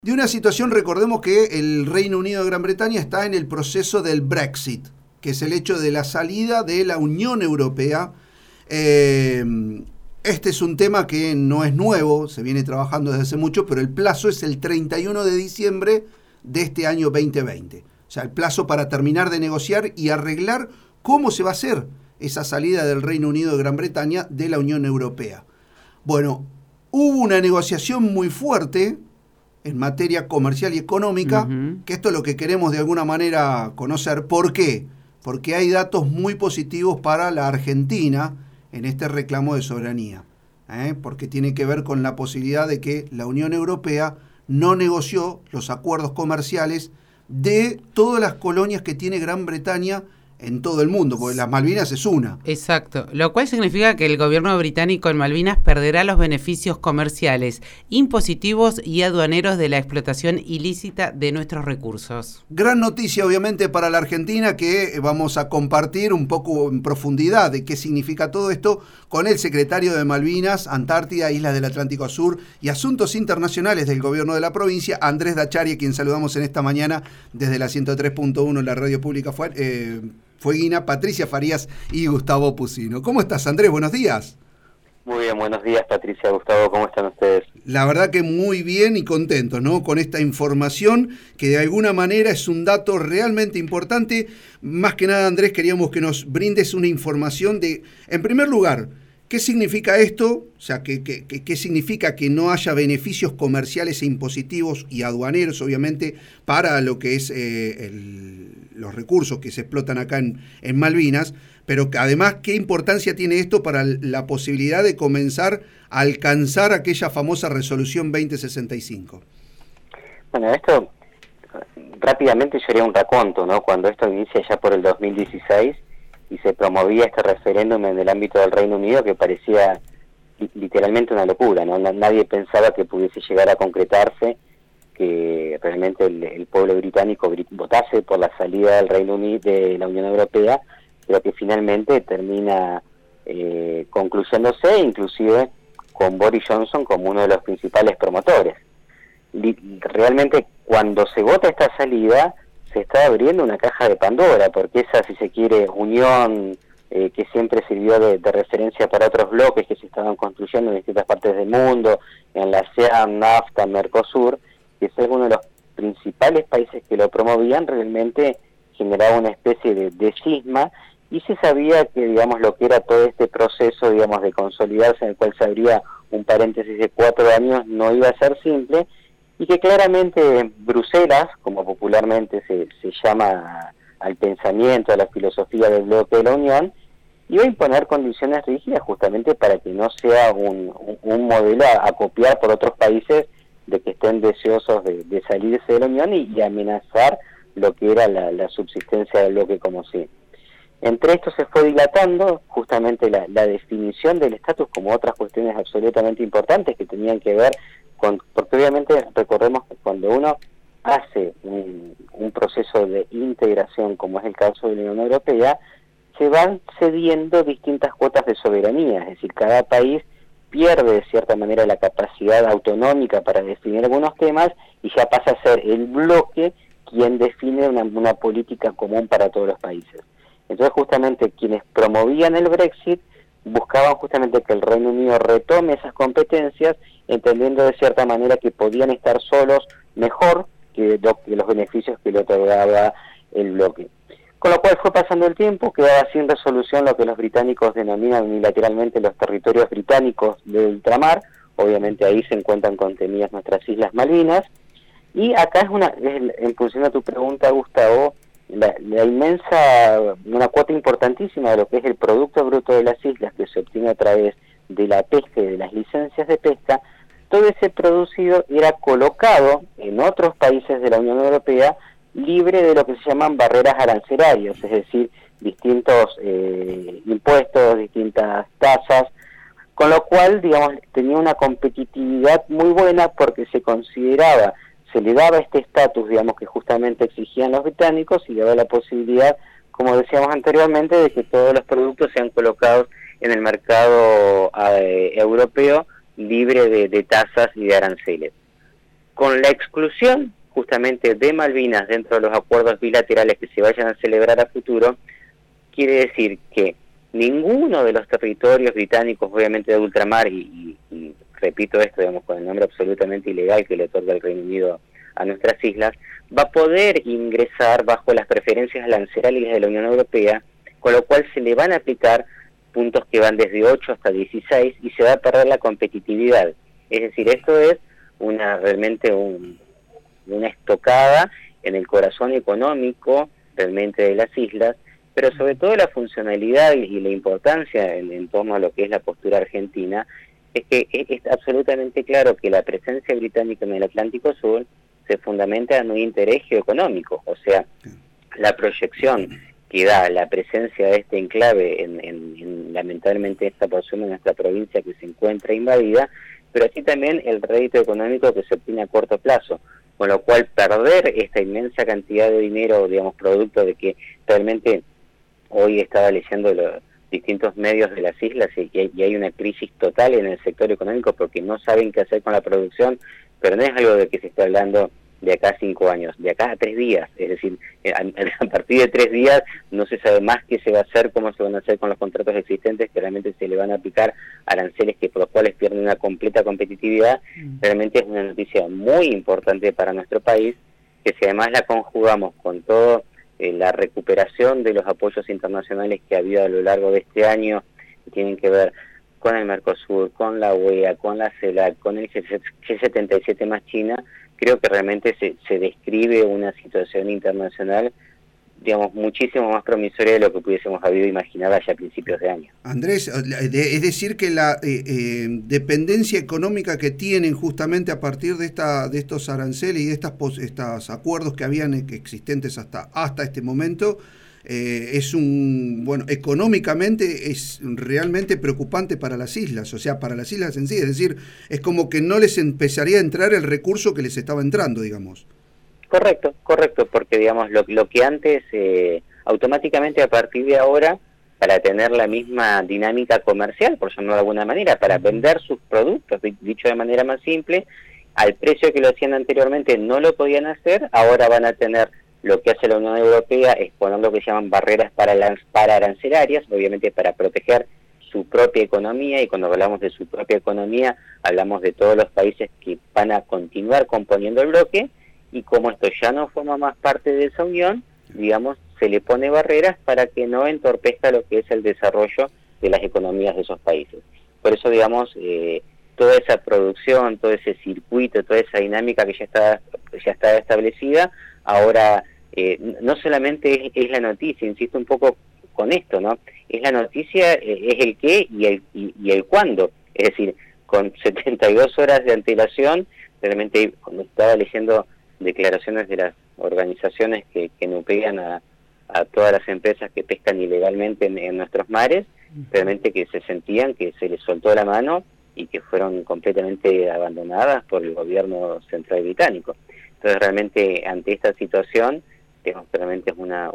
De una situación, recordemos que el Reino Unido de Gran Bretaña está en el proceso del Brexit, que es el hecho de la salida de la Unión Europea. Este es un tema que no es nuevo, se viene trabajando desde hace mucho, pero el plazo es el 31 de diciembre de este año 2020. O sea, el plazo para terminar de negociar y arreglar cómo se va a hacer esa salida del Reino Unido de Gran Bretaña de la Unión Europea. Bueno, hubo una negociación muy fuerte en materia comercial y económica, que esto es lo que queremos de alguna manera conocer. ¿Por qué? Porque hay datos muy positivos para la Argentina en este reclamo de soberanía, porque tiene que ver con la posibilidad de que la Unión Europea no negoció los acuerdos comerciales de todas las colonias que tiene Gran Bretaña en todo el mundo, porque las Malvinas es una. Exacto, lo cual significa que el gobierno británico en Malvinas perderá los beneficios comerciales, impositivos y aduaneros de la explotación ilícita de nuestros recursos. Gran noticia, obviamente, para la Argentina, que vamos a compartir un poco en profundidad de qué significa todo esto con el secretario de Malvinas, Antártida, Islas del Atlántico Sur y Asuntos Internacionales del gobierno de la provincia, Andrés Dachari, a quien saludamos en esta mañana desde la 103.1, la radio pública Fueguina, Patricia Farías y Gustavo Pusino. ¿Cómo estás, Andrés? Buenos días. Muy bien, buenos días, Patricia, Gustavo, ¿cómo están ustedes? La verdad que muy bien y contentos, ¿no? Con esta información que de alguna manera es un dato realmente importante. Más que nada, Andrés, queríamos que nos brindes una información de, en primer lugar, ¿qué significa esto? O sea, ¿qué significa que no haya beneficios comerciales e impositivos y aduaneros, obviamente, para lo que es los recursos que se explotan acá en Malvinas? Pero además, ¿qué importancia tiene esto para la posibilidad de comenzar a alcanzar aquella famosa resolución 2065? Bueno, esto rápidamente yo haría un raconto, ¿no? Cuando esto inicia ya por el 2016 y se promovía este referéndum en el ámbito del Reino Unido, que parecía literalmente una locura, ¿no? Nadie pensaba que pudiese llegar a concretarse, que realmente el pueblo británico votase por la salida del Reino Unido de la Unión Europea, pero que finalmente termina concluyéndose, inclusive con Boris Johnson como uno de los principales promotores. Realmente cuando se vota esta salida se está abriendo una caja de Pandora, porque esa, si se quiere, unión que siempre sirvió de referencia para otros bloques que se estaban construyendo en distintas partes del mundo, en la ASEAN, NAFTA, Mercosur, que es uno de los principales países que lo promovían, realmente generaba una especie de cisma, y se sabía que, digamos, lo que era todo este proceso, digamos, de consolidarse, en el cual se abría un paréntesis de 4 años, no iba a ser simple, y que claramente Bruselas, como popularmente se llama al pensamiento, a la filosofía del bloque de la Unión, iba a imponer condiciones rígidas justamente para que no sea un modelo a copiar por otros países de que estén deseosos de salirse de la Unión y amenazar lo que era la subsistencia del bloque como sí. Entre esto se fue dilatando justamente la definición del estatus, como otras cuestiones absolutamente importantes que tenían que ver porque obviamente recordemos que cuando uno hace un proceso de integración, como es el caso de la Unión Europea, se van cediendo distintas cuotas de soberanía, es decir, cada país pierde de cierta manera la capacidad autonómica para definir algunos temas y ya pasa a ser el bloque quien define una política común para todos los países. Entonces justamente quienes promovían el Brexit buscaban justamente que el Reino Unido retome esas competencias, entendiendo de cierta manera que podían estar solos mejor que los beneficios que le otorgaba el bloque. Con lo cual fue pasando el tiempo, quedaba sin resolución lo que los británicos denominan unilateralmente los territorios británicos de ultramar. Obviamente ahí se encuentran contenidas nuestras Islas Malvinas, y acá en función a tu pregunta, Gustavo, la inmensa, una cuota importantísima de lo que es el Producto Bruto de las islas que se obtiene a través de la pesca y de las licencias de pesca, todo ese producido era colocado en otros países de la Unión Europea libre de lo que se llaman barreras arancelarias, es decir, distintos impuestos, distintas tasas, con lo cual, digamos, tenía una competitividad muy buena porque se le daba este estatus, digamos, que justamente exigían los británicos, y daba la posibilidad, como decíamos anteriormente, de que todos los productos sean colocados en el mercado europeo libre de tasas y de aranceles. con la exclusión justamente de Malvinas dentro de los acuerdos bilaterales que se vayan a celebrar a futuro, quiere decir que ninguno de los territorios británicos, obviamente de ultramar, y repito esto, digamos, con el nombre absolutamente ilegal que le otorga el Reino Unido a nuestras islas, va a poder ingresar bajo las preferencias arancelarias de la Unión Europea, con lo cual se le van a aplicar puntos que van desde 8 hasta 16 y se va a perder la competitividad. Es decir, esto es realmente una estocada en el corazón económico realmente de las islas, pero sobre todo la funcionalidad y la importancia en torno a lo que es la postura argentina, es que es absolutamente claro que la presencia británica en el Atlántico Sur se fundamenta en un interés geoeconómico, o sea, la proyección que da la presencia de este enclave en lamentablemente esta porción de nuestra provincia que se encuentra invadida, pero así también el rédito económico que se obtiene a corto plazo, con lo cual perder esta inmensa cantidad de dinero, digamos, producto de que realmente hoy estaba leyendo los distintos medios de las islas y hay una crisis total en el sector económico porque no saben qué hacer con la producción, pero no es algo de que se está hablando de acá a 5 años, de acá a 3 días, es decir, a partir de 3 días no se sabe más qué se va a hacer, cómo se van a hacer con los contratos existentes, que realmente se le van a aplicar aranceles por los cuales pierden una completa competitividad. Realmente es una noticia muy importante para nuestro país, que si además la conjugamos con todo la recuperación de los apoyos internacionales que ha habido a lo largo de este año, que tienen que ver con el Mercosur, con la UEA, con la CELAC, con el G77 más China, creo que realmente se describe una situación internacional, digamos, muchísimo más promisoria de lo que pudiésemos haber imaginado allá a principios de año. Andrés, es decir que la dependencia económica que tienen justamente a partir de estos aranceles y de estos acuerdos que habían existentes hasta este momento, económicamente es realmente preocupante para las islas, o sea, para las islas en sí, es decir, es como que no les empezaría a entrar el recurso que les estaba entrando, digamos. Correcto, porque digamos lo que antes, automáticamente a partir de ahora, para tener la misma dinámica comercial, por llamarlo de alguna manera, para vender sus productos, dicho de manera más simple, al precio que lo hacían anteriormente no lo podían hacer, ahora van a tener lo que hace la Unión Europea es poner lo que se llaman barreras arancelaриas, obviamente para proteger su propia economía, y cuando hablamos de su propia economía, hablamos de todos los países que van a continuar componiendo el bloque, y como esto ya no forma más parte de esa unión, digamos, se le pone barreras para que no entorpezca lo que es el desarrollo de las economías de esos países. Por eso, digamos, toda esa producción, todo ese circuito, toda esa dinámica que ya está establecida, ahora no solamente es la noticia, insisto un poco con esto, ¿no? Es la noticia, es el qué y el cuándo. Es decir, con 72 horas de antelación, realmente cuando estaba leyendo declaraciones de las organizaciones que nuclean a todas las empresas que pescan ilegalmente en nuestros mares, realmente que se sentían que se les soltó la mano y que fueron completamente abandonadas por el gobierno central británico. Entonces realmente ante esta situación, realmente es una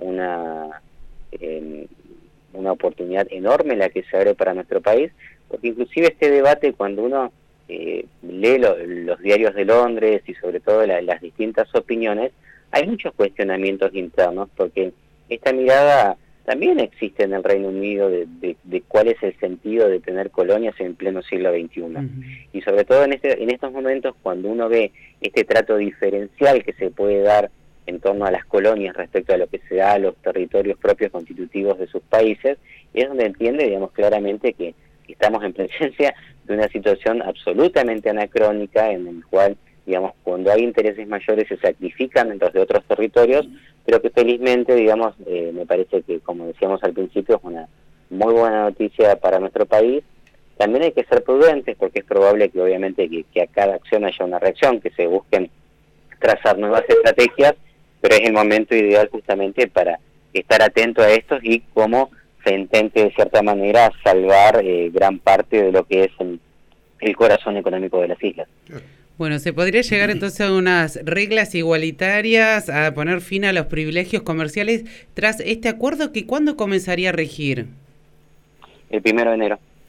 oportunidad enorme la que se abre para nuestro país, porque inclusive este debate, cuando uno lee los diarios de Londres y sobre todo las distintas opiniones, hay muchos cuestionamientos internos, porque esta mirada también existe en el Reino Unido de cuál es el sentido de tener colonias en pleno siglo XXI. Y sobre todo en estos momentos, cuando uno ve este trato diferencial que se puede dar en torno a las colonias respecto a lo que se da a los territorios propios constitutivos de sus países, es donde entiende, digamos, claramente que estamos en presencia de una situación absolutamente anacrónica en el cual, digamos, cuando hay intereses mayores se sacrifican los de otros territorios, pero que felizmente, digamos, me parece que, como decíamos al principio, es una muy buena noticia para nuestro país. También hay que ser prudentes, porque es probable que obviamente que a cada acción haya una reacción, que se busquen trazar nuevas estrategias, pero es el momento ideal justamente para estar atento a estos y cómo se intente de cierta manera salvar gran parte de lo que es el corazón económico de las islas. Bueno, ¿se podría llegar entonces a unas reglas igualitarias, a poner fin a los privilegios comerciales tras este acuerdo que cuándo comenzaría a regir? El 1 de enero.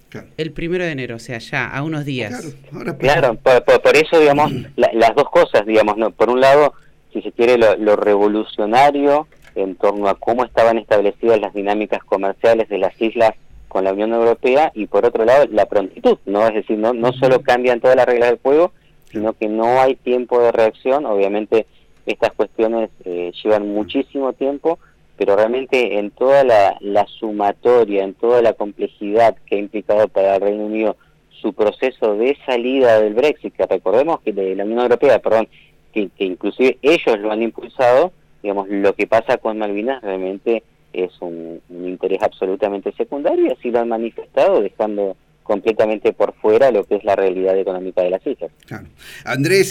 Claro. El 1 de enero, o sea, ya, a unos días. Claro, por eso, digamos, las dos cosas, digamos, ¿no? Por un lado, si se quiere, lo revolucionario en torno a cómo estaban establecidas las dinámicas comerciales de las islas con la Unión Europea, y por otro lado, la prontitud, ¿no? Es decir, no solo cambian todas las reglas del juego, sino que no hay tiempo de reacción. Obviamente, estas cuestiones llevan muchísimo tiempo, pero realmente en toda la sumatoria, en toda la complejidad que ha implicado para el Reino Unido su proceso de salida del Brexit, que recordemos que de la Unión Europea, que inclusive ellos lo han impulsado, digamos, lo que pasa con Malvinas realmente es un interés absolutamente secundario, y así lo han manifestado, dejando completamente por fuera lo que es la realidad económica de las islas. Claro. Andrés,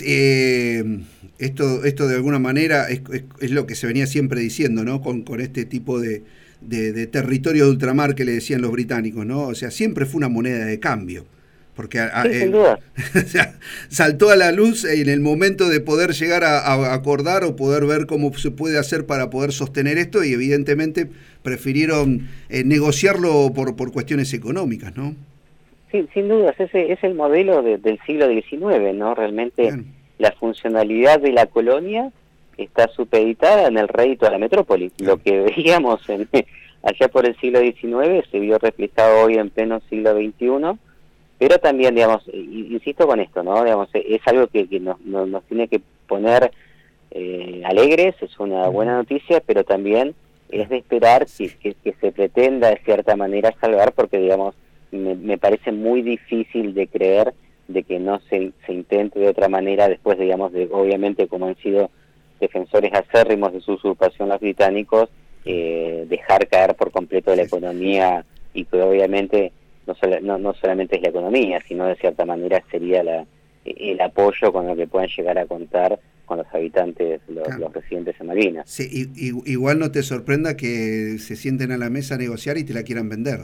esto de alguna manera es lo que se venía siempre diciendo, ¿no? Con este tipo de territorio de ultramar que le decían los británicos, ¿no? O sea, siempre fue una moneda de cambio. Porque sin duda. o sea, saltó a la luz en el momento de poder llegar a acordar o poder ver cómo se puede hacer para poder sostener esto, y evidentemente prefirieron negociarlo por cuestiones económicas, ¿no? Sí, sin dudas, ese es el modelo del siglo XIX, ¿no? Realmente Bien. La funcionalidad de la colonia está supeditada en el rédito a la metrópoli. Bien. Lo que veíamos allá por el siglo XIX se vio reflejado hoy en pleno siglo XXI, pero también, digamos, insisto con esto, ¿no? Digamos, es algo que nos tiene que poner alegres, es una buena noticia, pero también es de esperar que se pretenda de cierta manera salvar, porque, digamos, me parece muy difícil de creer de que no se intente de otra manera, después, digamos, de obviamente, como han sido defensores acérrimos de su usurpación los británicos, dejar caer por completo la economía, y que obviamente no solamente es la economía, sino de cierta manera sería el apoyo con lo que puedan llegar a contar con los habitantes, los residentes en Malvinas. Sí, igual no te sorprenda que se sienten a la mesa a negociar y te la quieran vender.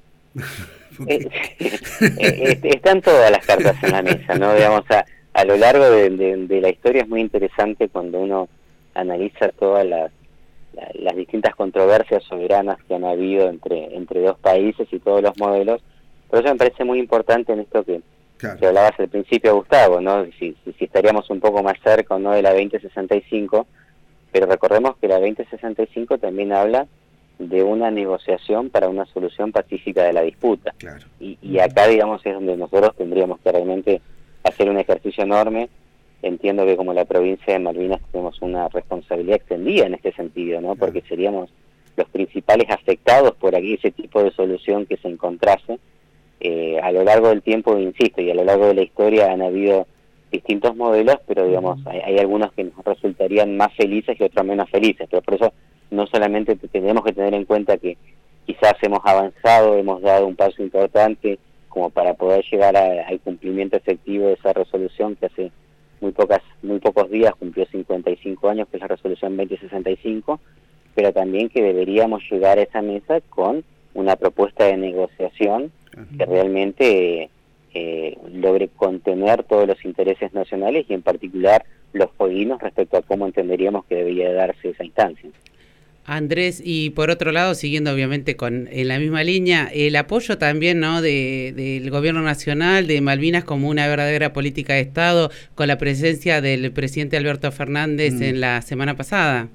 Están todas las cartas en la mesa, ¿no? Digamos, a lo largo de la historia es muy interesante cuando uno analiza todas las distintas controversias soberanas que han habido entre dos países y todos los modelos. Por eso me parece muy importante en esto que hablabas al principio, Gustavo, ¿no? Si estaríamos un poco más cerca o no de la 2065, pero recordemos que la 2065 también habla de una negociación para una solución pacífica de la disputa. Claro. Y acá, digamos, es donde nosotros tendríamos que realmente hacer un ejercicio enorme. Entiendo que como la provincia de Malvinas tenemos una responsabilidad extendida en este sentido, ¿no? Porque seríamos los principales afectados por aquí ese tipo de solución que se encontrase. A lo largo del tiempo, insisto, y a lo largo de la historia han habido distintos modelos, pero digamos, hay algunos que nos resultarían más felices y otros menos felices, pero por eso no solamente tenemos que tener en cuenta que quizás hemos avanzado, hemos dado un paso importante como para poder llegar al cumplimiento efectivo de esa resolución que hace muy pocos días cumplió 55 años, que es la resolución 2065, pero también que deberíamos llegar a esa mesa con una propuesta de negociación que realmente logre contener todos los intereses nacionales y en particular los fueguinos respecto a cómo entenderíamos que debería darse esa instancia. Andrés, y por otro lado, siguiendo obviamente en la misma línea, el apoyo también, ¿no?, del gobierno nacional de Malvinas como una verdadera política de Estado, con la presencia del presidente Alberto Fernández en la semana pasada.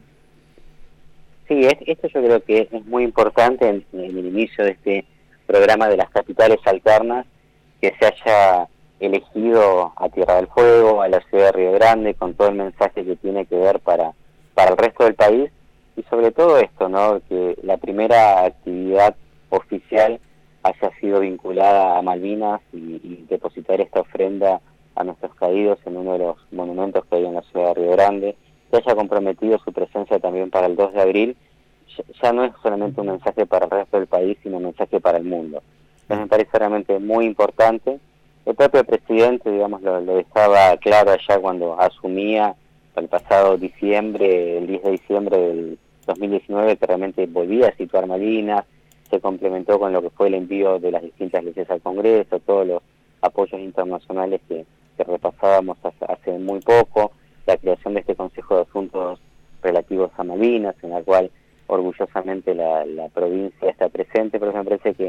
Sí, esto yo creo que es muy importante en el inicio de este programa de las capitales alternas, que se haya elegido a Tierra del Fuego, a la ciudad de Río Grande, con todo el mensaje que tiene que ver para el resto del país, y sobre todo esto, ¿no?, que la primera actividad oficial haya sido vinculada a Malvinas y depositar esta ofrenda a nuestros caídos en uno de los monumentos que hay en la ciudad de Río Grande, que haya comprometido su presencia también para el 2 de abril, ya no es solamente un mensaje para el resto del país, sino un mensaje para el mundo. Entonces me parece realmente muy importante. El propio presidente, digamos, lo dejaba claro allá cuando asumía el pasado diciembre, el 10 de diciembre del 2019, que realmente volvía a situar Malvinas, se complementó con lo que fue el envío de las distintas leyes al Congreso, todos los apoyos internacionales que repasábamos hace muy poco, la creación de este Consejo de Asuntos relativos a Malvinas, en la cual orgullosamente la provincia está presente, pero me parece que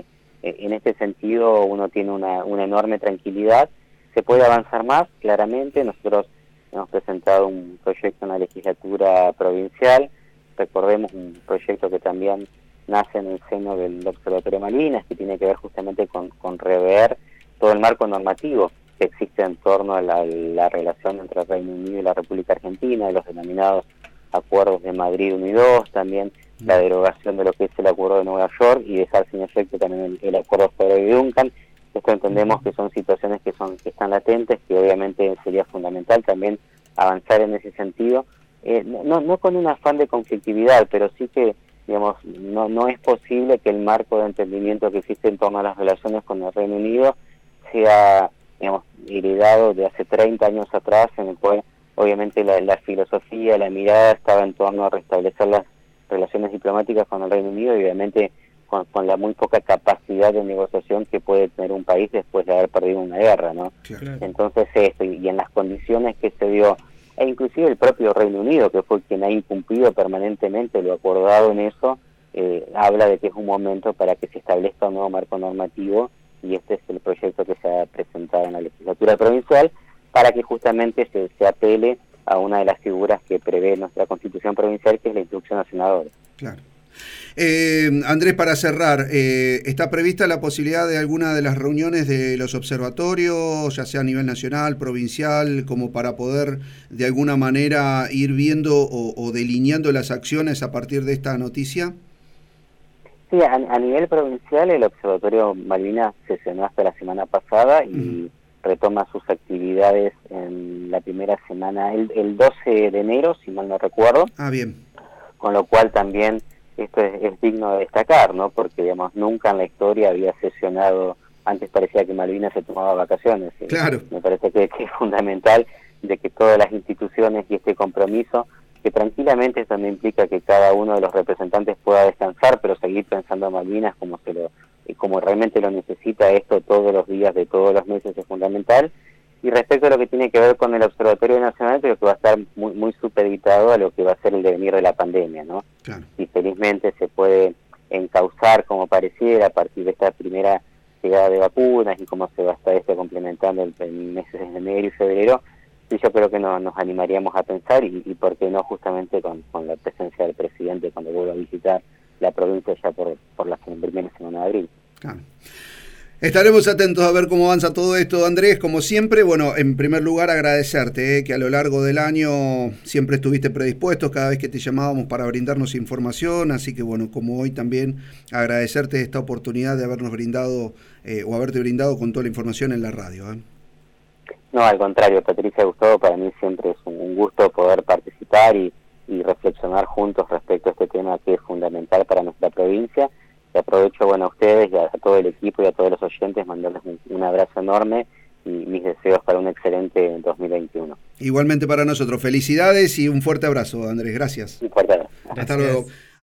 en este sentido uno tiene una enorme tranquilidad. Se puede avanzar más, claramente. Nosotros hemos presentado un proyecto en la legislatura provincial, recordemos un proyecto que también nace en el seno del Observatorio Malvinas, que tiene que ver justamente con rever todo el marco normativo que existe en torno a la relación entre el Reino Unido y la República Argentina, de los denominados acuerdos de Madrid 1 y 2, también la derogación de lo que es el acuerdo de Nueva York y dejar sin efecto también el acuerdo de Duncan. Esto entendemos que son situaciones que están latentes, que obviamente sería fundamental también avanzar en ese sentido, no con un afán de conflictividad, pero sí que, digamos, no es posible que el marco de entendimiento que existe en torno a las relaciones con el Reino Unido sea, digamos, heredado de hace 30 años atrás, en el cual obviamente la filosofía, la mirada estaba en torno a restablecer las relaciones diplomáticas con el Reino Unido y obviamente con la muy poca capacidad de negociación que puede tener un país después de haber perdido una guerra, ¿no? Claro. Entonces esto, y en las condiciones que se dio, e inclusive el propio Reino Unido, que fue quien ha incumplido permanentemente lo acordado en eso, habla de que es un momento para que se establezca un nuevo marco normativo, y este es el proyecto que se ha presentado en la legislatura provincial, para que justamente se apele a una de las figuras que prevé nuestra Constitución provincial, que es la instrucción a senadores. Claro. Andrés, para cerrar, ¿está prevista la posibilidad de alguna de las reuniones de los observatorios, ya sea a nivel nacional, provincial, como para poder de alguna manera ir viendo o delineando las acciones a partir de esta noticia? Sí, a nivel provincial el Observatorio Malvinas sesionó hasta la semana pasada y retoma sus actividades en la primera semana, el 12 de enero, si mal no recuerdo. Ah, bien. Con lo cual también esto es digno de destacar, ¿no? Porque, digamos, nunca en la historia había sesionado, antes parecía que Malvinas se tomaba vacaciones. Claro. Me parece que es fundamental de que todas las instituciones y este compromiso, que tranquilamente esto no implica que cada uno de los representantes pueda descansar, pero seguir pensando en Malvinas como realmente lo necesita, esto todos los días de todos los meses es fundamental. Y respecto a lo que tiene que ver con el Observatorio Nacional, creo que va a estar muy supeditado a lo que va a ser el devenir de la pandemia, ¿no? Claro. Y felizmente se puede encauzar como pareciera a partir de esta primera llegada de vacunas y cómo se va a estar complementando en meses de enero y febrero, y yo creo que nos animaríamos a pensar y por qué no justamente con la presencia del presidente cuando vuelva a visitar la provincia ya por la primera semana de abril. Claro. Estaremos atentos a ver cómo avanza todo esto, Andrés, como siempre. Bueno, en primer lugar agradecerte, que a lo largo del año siempre estuviste predispuesto cada vez que te llamábamos para brindarnos información, así que bueno, como hoy también agradecerte esta oportunidad de habernos brindado o haberte brindado con toda la información en la radio. No, al contrario, Patricia, Gustavo, para mí siempre es un gusto poder participar y reflexionar juntos respecto a este tema que es fundamental para nuestra provincia. Y aprovecho, bueno, a ustedes y a todo el equipo y a todos los oyentes, mandarles un abrazo enorme y mis deseos para un excelente 2021. Igualmente para nosotros. Felicidades y un fuerte abrazo, Andrés. Gracias. Un fuerte abrazo. Hasta luego.